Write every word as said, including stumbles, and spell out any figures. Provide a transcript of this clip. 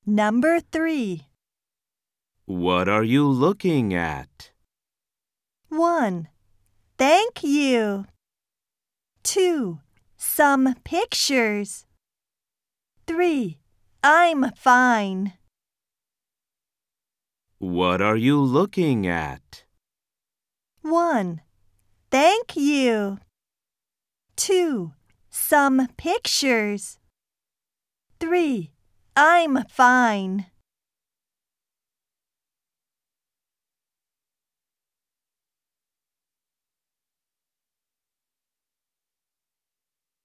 Number three. What are you looking at? one. Thank you. two. Some pictures. three. I'm fine. What are you looking at? one. Thank you. two. Some pictures. three. I'm fine.